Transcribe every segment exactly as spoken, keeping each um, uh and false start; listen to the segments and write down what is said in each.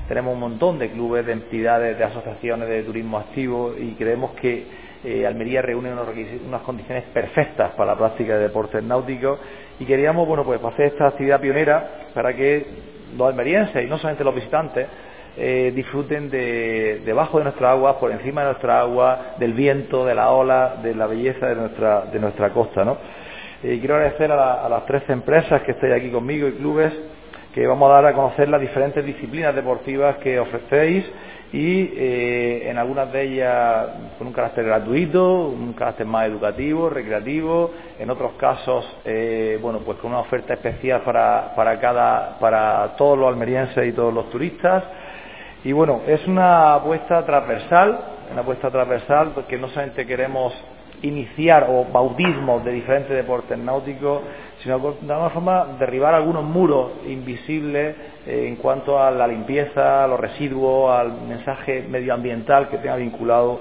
tenemos un montón de clubes, de entidades, de asociaciones de turismo activo y creemos que eh, Almería reúne unos unas condiciones perfectas para la práctica de deportes náuticos y queríamos, bueno, pues hacer esta actividad pionera para que los almerienses y no solamente los visitantes eh, disfruten de debajo de nuestras aguas, por encima de nuestra agua, del viento, de la ola, de la belleza de nuestra de nuestra costa, ¿no? Eh, quiero agradecer a, la, a las trece empresas que estáis aquí conmigo y clubes que vamos a dar a conocer las diferentes disciplinas deportivas que ofrecéis y eh, en algunas de ellas con un carácter gratuito, un carácter más educativo, recreativo, en otros casos eh, bueno, pues con una oferta especial para, para cada para todos los almerienses y todos los turistas. Y bueno, es una apuesta transversal, una apuesta transversal porque no solamente queremos iniciar o bautismos de diferentes deportes náuticos, sino de alguna forma derribar algunos muros invisibles eh, en cuanto a la limpieza, a los residuos, al mensaje medioambiental que tenga vinculado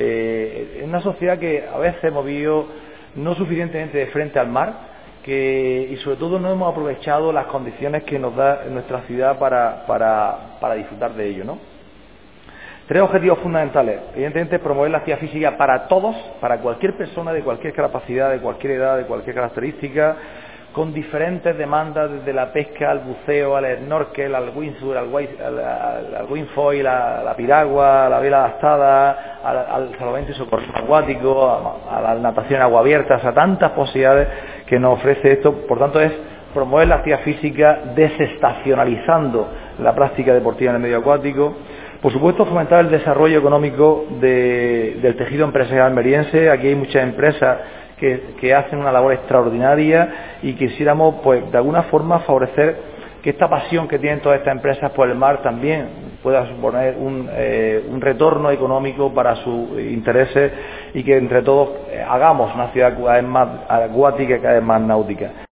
eh, en una sociedad que a veces hemos vivido no suficientemente de frente al mar que, y sobre todo no hemos aprovechado las condiciones que nos da nuestra ciudad para, para, para disfrutar de ello, ¿no? Tres objetivos fundamentales. Evidentemente, promover la actividad física para todos, para cualquier persona de cualquier capacidad, de cualquier edad, de cualquier característica, con diferentes demandas desde la pesca, al buceo, al snorkel, al windsurf, al, al, al, al windfoil, a la piragua, a la vela adaptada, al, al salvamento y socorro acuático, a, a la natación en agua abierta, o sea, tantas posibilidades que nos ofrece esto. Por tanto, es promover la actividad física desestacionalizando la práctica deportiva en el medio acuático. Por supuesto, fomentar el desarrollo económico de, del tejido empresarial almeriense. Aquí hay muchas empresas que, que hacen una labor extraordinaria y quisiéramos, pues, de alguna forma favorecer que esta pasión que tienen todas estas empresas por el mar también pueda suponer un, eh, un retorno económico para sus intereses y que entre todos eh, hagamos una ciudad cada vez más acuática y cada vez más náutica.